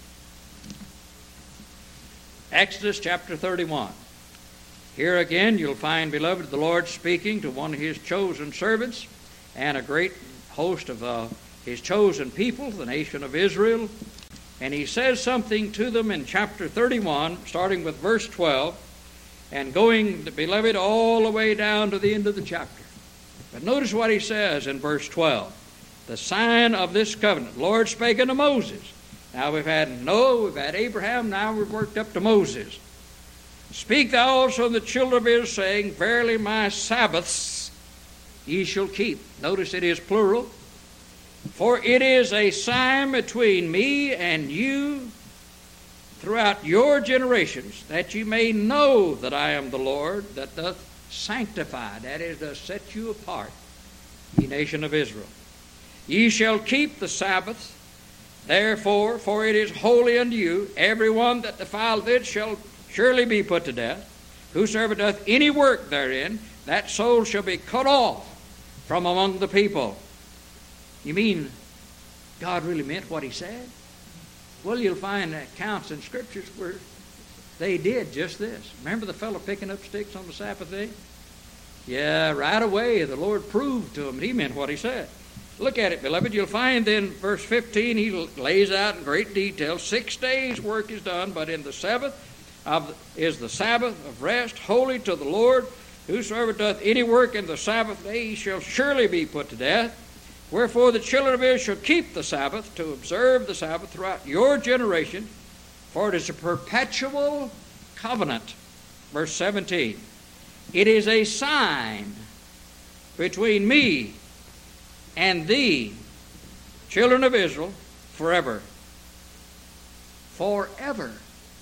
Exodus chapter 31. Here again you'll find, beloved, the Lord speaking to one of his chosen servants and a great host of his chosen people, the nation of Israel. And he says something to them in chapter 31, starting with verse 12, and going, beloved, all the way down to the end of the chapter. But notice what he says in verse 12. "The sign of this covenant, the Lord spake unto Moses." Now we've had Noah, we've had Abraham, now we've worked up to Moses. "Speak thou also unto the children of Israel, saying, Verily my Sabbaths ye shall keep." Notice it is plural. "For it is a sign between me and you throughout your generations, that ye may know that I am the Lord, that doth sanctify," that is, doth set you apart, "ye nation of Israel. Ye shall keep the Sabbath, therefore, for it is holy unto you. Every one that defileth it shall surely be put to death. Whosoever doth any work therein, that soul shall be cut off from among the people." You mean God really meant what he said? Well, you'll find accounts in Scriptures where they did just this. Remember the fellow picking up sticks on the Sabbath day? Yeah, right away the Lord proved to him that he meant what he said. Look at it, beloved. You'll find in verse 15 he lays out in great detail 6 days' work is done, but in the seventh is the Sabbath of rest, holy to the Lord. Whosoever doth any work in the Sabbath day, he shall surely be put to death. Wherefore the children of Israel shall keep the Sabbath, to observe the Sabbath throughout your generation, for it is a perpetual covenant. Verse 17. "It is a sign between me and thee, children of Israel, forever." Forever.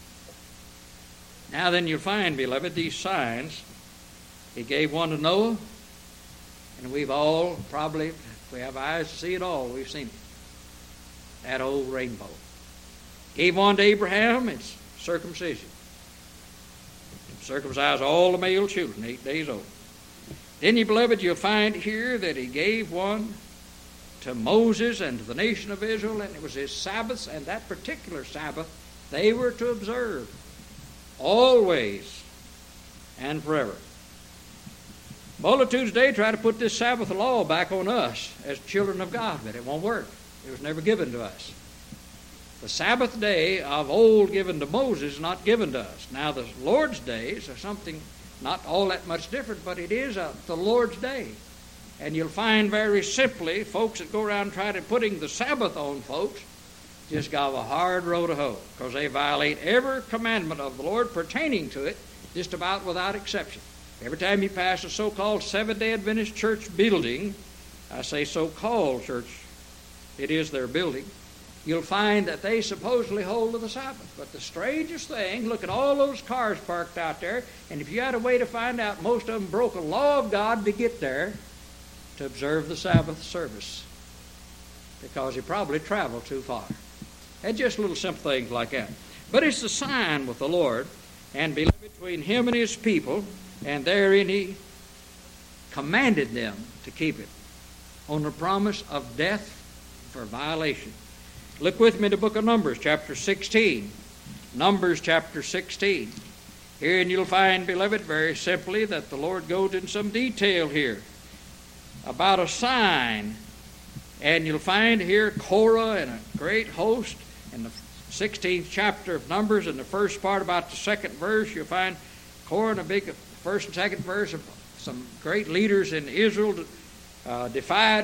Now then you'll find, beloved, these signs. He gave one to Noah, and we've all probably, if we have eyes to see it all, we've seen it. That old rainbow. Gave one to Abraham, it's circumcision. Circumcise all the male children, 8 days old. Then, you beloved, you'll find here that he gave one to Moses and to the nation of Israel, and it was his Sabbaths, and that particular Sabbath they were to observe always and forever. Multitudes today try to put this Sabbath law back on us as children of God, but it won't work. It was never given to us. The Sabbath day of old given to Moses is not given to us. Now the Lord's days are something not all that much different, but it is the Lord's day. And you'll find very simply folks that go around trying to putting the Sabbath on folks just got a hard row to hoe, because they violate every commandment of the Lord pertaining to it, just about without exception. Every time you pass a so-called Seventh-day Adventist church building, I say so-called church, it is their building, you'll find that they supposedly hold to the Sabbath. But the strangest thing, look at all those cars parked out there, and if you had a way to find out, most of them broke a law of God to get there, to observe the Sabbath service because he probably traveled too far. And just little simple things like that. But it's a sign with the Lord, and beloved, between him and his people, and therein he commanded them to keep it on the promise of death for violation. Look with me to the book of Numbers, chapter 16. Numbers, chapter 16. Here, and you'll find, beloved, very simply that the Lord goes in some detail here about a sign. And you'll find here Korah and a great host in the 16th chapter of Numbers. In the first part, about the second verse, you'll find Korah in the big first and second verse of some great leaders in Israel defied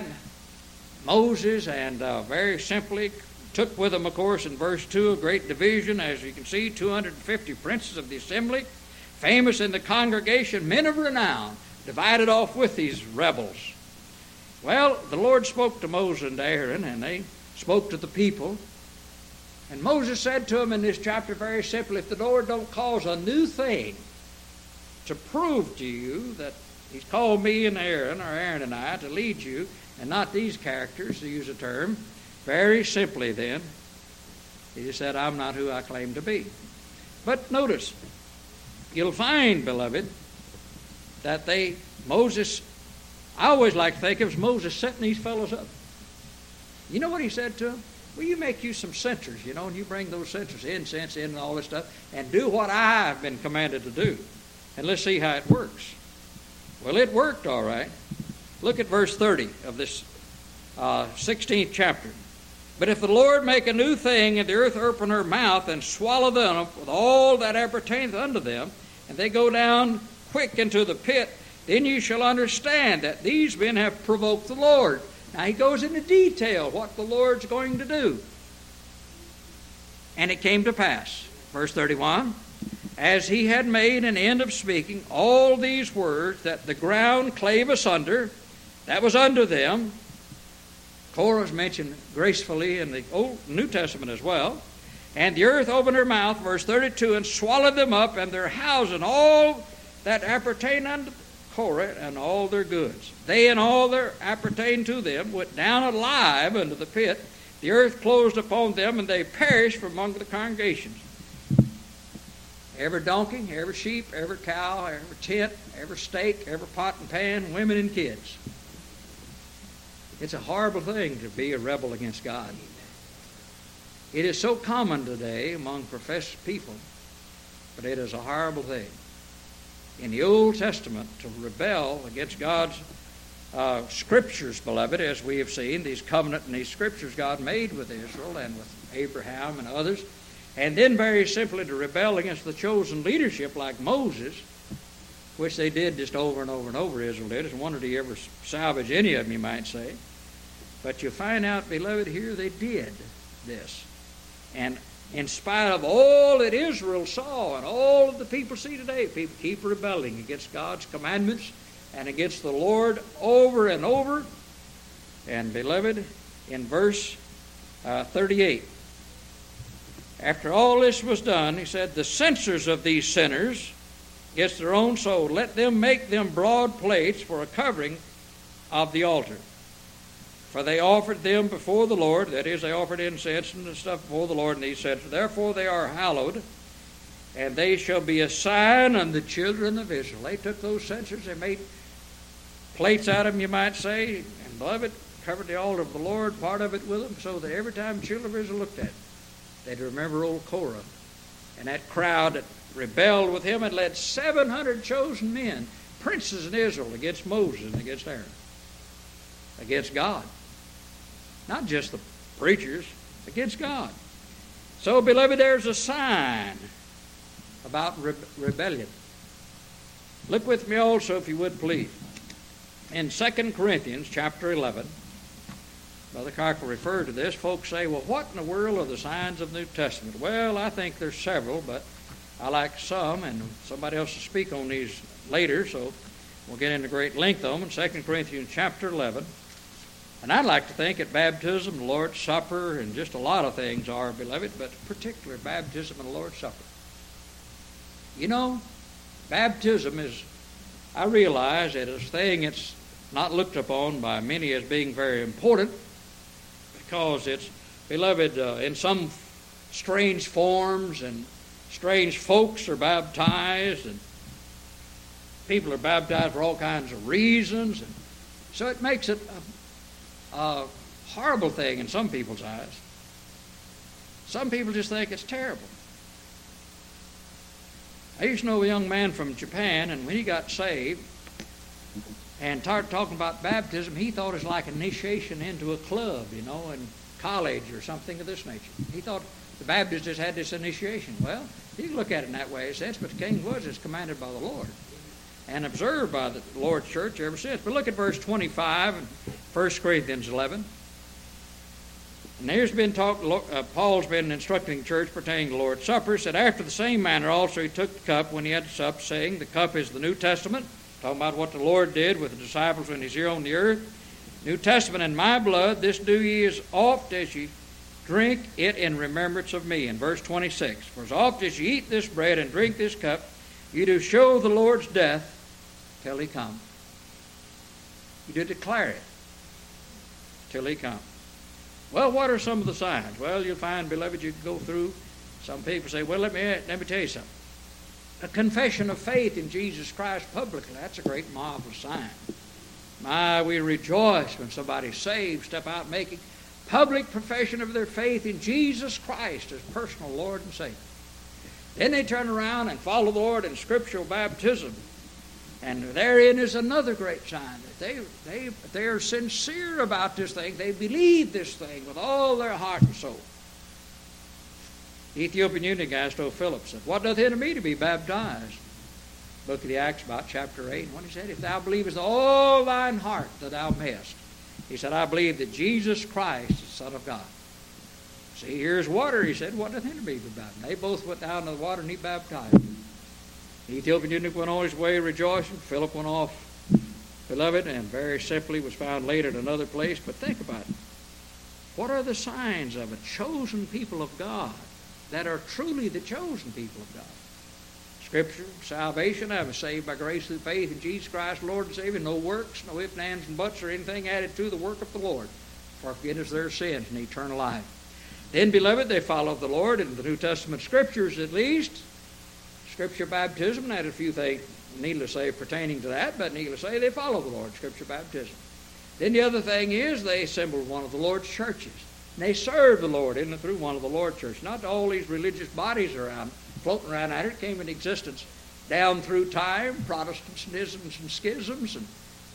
Moses and very simply took with them, of course, in verse 2, a great division. As you can see, 250 princes of the assembly, famous in the congregation, men of renown, divided off with these rebels. Well, the Lord spoke to Moses and Aaron, and they spoke to the people. And Moses said to them in this chapter very simply, if the Lord don't cause a new thing to prove to you that he's called me and Aaron, or Aaron and I, to lead you, and not these characters, to use a term, very simply then, he said, I'm not who I claim to be. But notice, you'll find, beloved, that Moses, I always like to think it was Moses setting these fellows up. You know what he said to them? Well, you make you some censers, and you bring those censers, incense in and all this stuff, and do what I've been commanded to do. And let's see how it works. Well, it worked all right. Look at verse 30 of this 16th chapter. But if the Lord make a new thing, and the earth open her mouth, and swallow them up with all that appertaineth unto them, and they go down quick into the pit, then you shall understand that these men have provoked the Lord. Now he goes into detail what the Lord's going to do. And it came to pass, verse 31, as he had made an end of speaking all these words, that the ground clave asunder, that was under them. Korah's mentioned gracefully in the Old New Testament as well. And the earth opened her mouth, verse 32, and swallowed them up, and their houses, and all that appertain unto Korah, and all their goods. They and all that appertained to them went down alive into the pit. The earth closed upon them, and they perished from among the congregations. Every donkey, every sheep, every cow, every tent, every steak, every pot and pan, women and kids. It's a horrible thing to be a rebel against God. It is so common today among professed people, but it is a horrible thing. In the Old Testament, to rebel against God's scriptures, beloved, as we have seen, these covenant and these scriptures God made with Israel and with Abraham and others, and then very simply to rebel against the chosen leadership like Moses, which they did just over and over and over, Israel did. It's a wonder he ever salvaged any of them, you might say. But you find out, beloved, here they did this. And in spite of all that Israel saw and all that the people see today, people keep rebelling against God's commandments and against the Lord over and over. And, beloved, in verse 38, after all this was done, he said, the censors of these sinners against their own soul, let them make them broad plates for a covering of the altar. For they offered them before the Lord, that is, they offered incense and stuff before the Lord, and he said, therefore they are hallowed, and they shall be a sign unto the children of Israel. They took those censers, they made plates out of them, you might say, and beloved, covered the altar of the Lord, part of it with them, so that every time the children of Israel looked at it, they'd remember old Korah and that crowd that rebelled with him and led 700 chosen men, princes in Israel, against Moses and against Aaron, against God. Not just the preachers, against God. So, beloved, there's a sign about rebellion. Look with me also, if you would, please. In 2 Corinthians chapter 11, Brother Carkle referred to this. Folks say, well, what in the world are the signs of the New Testament? Well, I think there's several, but I like some, and somebody else will speak on these later, so we'll get into great length on them. In 2 Corinthians chapter 11, and I'd like to think at baptism, the Lord's Supper, and just a lot of things are, beloved, but particularly baptism and the Lord's Supper. You know, baptism is, I realize it is a thing that's not looked upon by many as being very important, because it's, beloved, in some strange forms, and strange folks are baptized, and people are baptized for all kinds of reasons, and so it makes it a horrible thing in some people's eyes. Some people just think it's terrible. I used to know a young man from Japan, and when he got saved and started talking about baptism, he thought it was like initiation into a club, in college or something of this nature. He thought the Baptists just had this initiation. Well, you can look at it in that way, in a sense, but the King Woods is commanded by the Lord and observed by the Lord's church ever since. But look at verse 25 in 1 Corinthians 11. And there's been talk, Paul's been instructing the church pertaining to the Lord's Supper. Said, after the same manner also he took the cup when he had supped, saying, the cup is the New Testament, talking about what the Lord did with the disciples when he's here on the earth. New Testament in my blood, this do ye as oft as ye drink it in remembrance of me. In verse 26, for as oft as ye eat this bread and drink this cup, you do show the Lord's death till he come. You do declare it till he come. Well, what are some of the signs? Well, you'll find, beloved, you can go through. Some people say, well, let me tell you something. A confession of faith in Jesus Christ publicly, that's a great marvelous sign. We rejoice when somebody's saved, step out making public profession of their faith in Jesus Christ as personal Lord and Savior. Then they turn around and follow the Lord in scriptural baptism. And therein is another great sign that they are sincere about this thing. They believe this thing with all their heart and soul. The Ethiopian eunuch asked Philip, said, what doth hinder me to be baptized? Book of the Acts, about chapter 8. And when he said, if thou believest with all thine heart that thou mayest, he said, I believe that Jesus Christ is the Son of God. See, here's water. He said, what doth hinder me to be baptized? They both went down to the water and he baptized them. The Ethiopian eunuch went on his way rejoicing. Philip went off, beloved, and very simply was found later at another place. But think about it. What are the signs of a chosen people of God that are truly the chosen people of God? Scripture, salvation, I was saved by grace through faith in Jesus Christ, Lord and Savior. No works, no ifs, ands, and buts, or anything added to the work of the Lord for forgiveness of their sins and eternal life. Then, beloved, they followed the Lord in the New Testament Scriptures at least. Scripture baptism, that a few things, needless to say, pertaining to that, but needless to say, they follow the Lord, Scripture baptism. Then the other thing is they assembled one of the Lord's churches. And they served the Lord in and through one of the Lord's churches. Not all these religious bodies around, floating around out here. It came into existence down through time, Protestantisms and schisms. And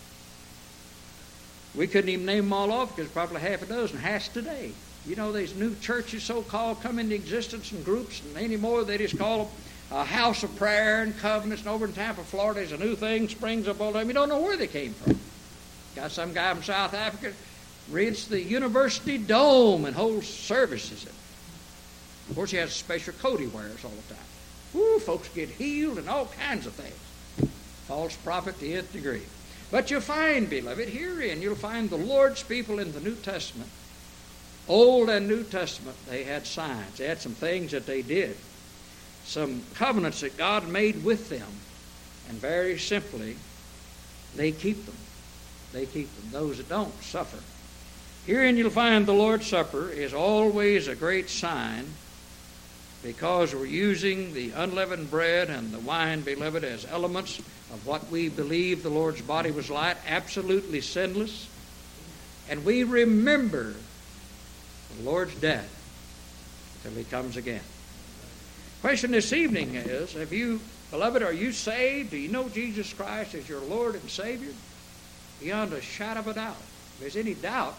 we couldn't even name them all off because probably half a dozen has today. You know, these new churches so-called come into existence in groups, and anymore they just call them a house of prayer and covenants. And over in Tampa, Florida, there's a new thing springs up all the time. You don't know where they came from. Got some guy from South Africa rents the University Dome and holds services. Of course, he has a special coat he wears all the time. Woo, folks get healed and all kinds of things. False prophet to the nth degree. But you'll find, beloved, herein you'll find the Lord's people in the New Testament, Old and New Testament, they had signs. They had some things that they did. Some covenants that God made with them. And very simply, they keep them. They keep them. Those that don't suffer. Herein you'll find the Lord's Supper is always a great sign, because we're using the unleavened bread and the wine, beloved, as elements of what we believe the Lord's body was like, absolutely sinless. And we remember the Lord's death till he comes again. Question this evening is, have you, beloved, are you saved? Do you know Jesus Christ as your Lord and Savior? Beyond a shadow of a doubt. If there's any doubt,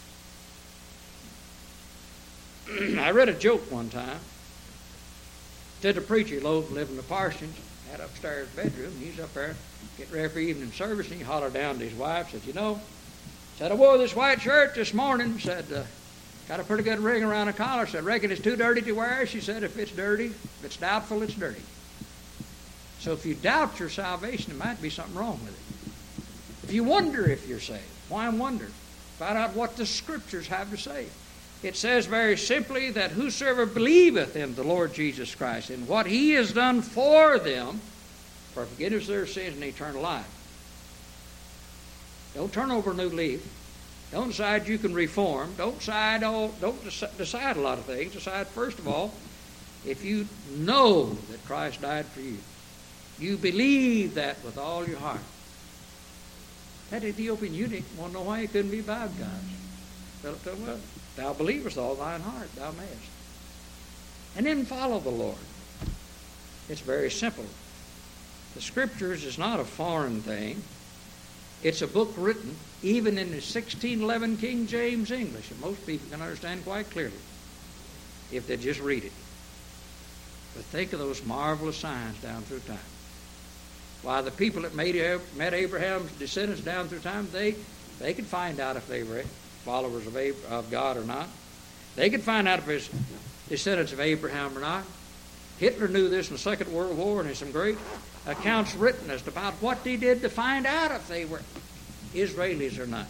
I read a joke one time. Said the preacher, lived in the parsonage, had upstairs bedroom. He's up there getting ready for evening service, and he hollered down to his wife, said, said, I wore this white shirt this morning. Said, got a pretty good ring around the collar. Said, reckon it's too dirty to wear? She said, if it's dirty, if it's doubtful, it's dirty. So if you doubt your salvation, there might be something wrong with it. If you wonder if you're saved, why wonder? Find out what the Scriptures have to say. It says very simply that whosoever believeth in the Lord Jesus Christ and what he has done for them for forgiveness of their sins and eternal life. Don't turn over a new leaf. Don't decide you can reform. Don't decide a lot of things. Decide, first of all, if you know that Christ died for you, you believe that with all your heart. That Ethiopian eunuch want to know why he couldn't be baptized. Philip told him, well, thou believest with all thine heart, thou mayest. And then follow the Lord. It's very simple. The Scriptures is not a foreign thing. It's a book written even in the 1611 King James English, and most people can understand quite clearly if they just read it. But think of those marvelous signs down through time. Why, the people that met Abraham's descendants down through time, they could find out if they were followers of God or not. They could find out if his descendants of Abraham or not. Hitler knew this in the Second World War, and there's some great accounts written as to about what he did to find out if they were Israelis or not.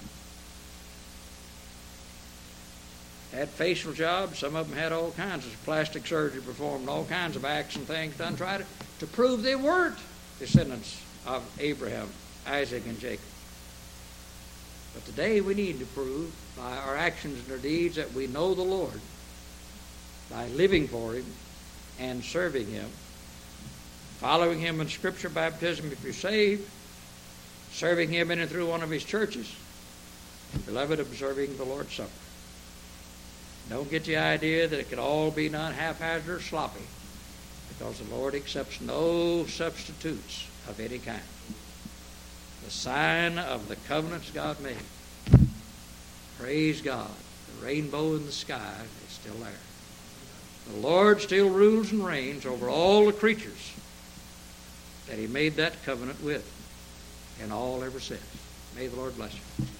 Had facial jobs. Some of them had all kinds of plastic surgery performed, all kinds of acts and things done, tried to prove they weren't descendants of Abraham, Isaac, and Jacob. But today we need to prove by our actions and our deeds that we know the Lord, by living for Him and serving Him, following Him in Scripture baptism if you're saved, serving Him in and through one of His churches, and, beloved, observing the Lord's Supper. Don't get the idea that it can all be done haphazard or sloppy, because the Lord accepts no substitutes of any kind. The sign of the covenants God made. Praise God. The rainbow in the sky is still there. The Lord still rules and reigns over all the creatures that He made that covenant with, and all ever since. May the Lord bless you.